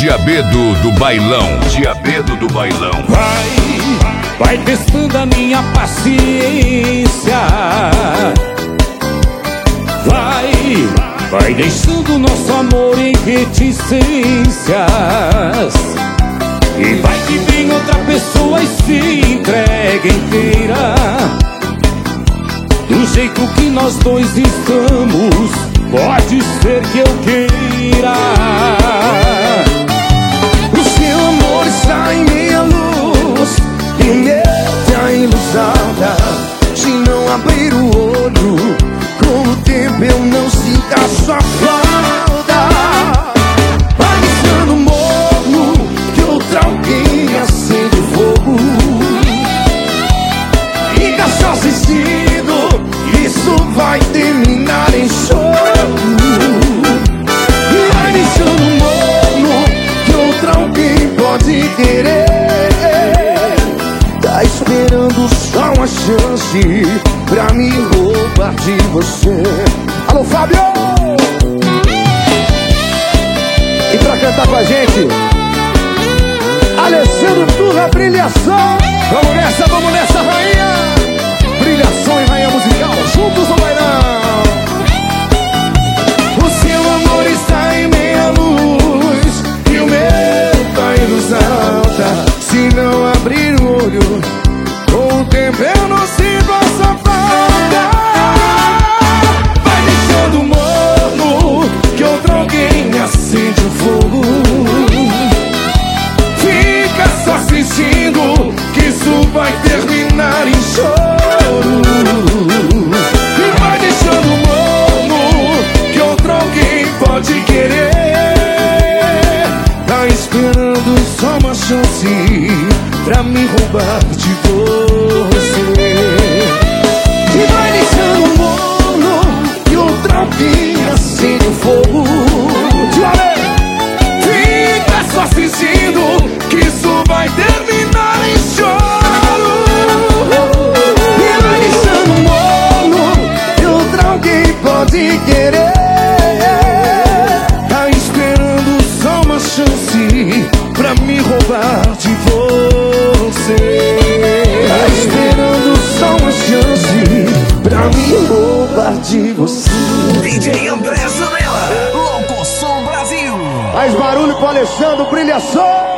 Diabedo do bailão. Diabedo do bailão. Vai testando a minha paciência. Vai deixando nosso amor em reticências. E vai que vem outra pessoa e se entrega inteira. Do jeito que nós dois estamos, pode ser que eu queira. O seu amor está em minha luz e nessa ilusão. Se não abrir o olho, com o tempo eu não sinto a sua falta. Vai deixando morno que outra alguém acende o fogo. Fica só assistindo, isso vai terminar em choro. Vai deixando morno que outra alguém pode querer. Tá esperando só uma chance pra me roubar de você. Alô, Fábio! E pra cantar com a gente, Alessandro Turra, Brilhação. Vamos nessa, rainha! Brilhação e rainha musical, juntos no bailão. O seu amor está em minha luz e o meu tá ilusão. Se não abrir o olho, com o tempo eu não sinto a sua falta. Vai deixando morno que outra alguém acende o fogo. Fica só assistindo que isso vai terminar em choro. E vai deixando morno que outra alguém pode querer. Tá esperando só uma chance pra me roubar de você. E vai deixando morno que outra alguém acende o fogo. Fica só assistindo que isso vai terminar em choro. E vai deixando morno que outra alguém pode querer. Tá esperando só uma chance pra me roubar de você. Tá esperando só uma chance pra me roubar de você. DJ André Zanella, Louco Som Brasil. Faz barulho pro Alessandro, Brilhação.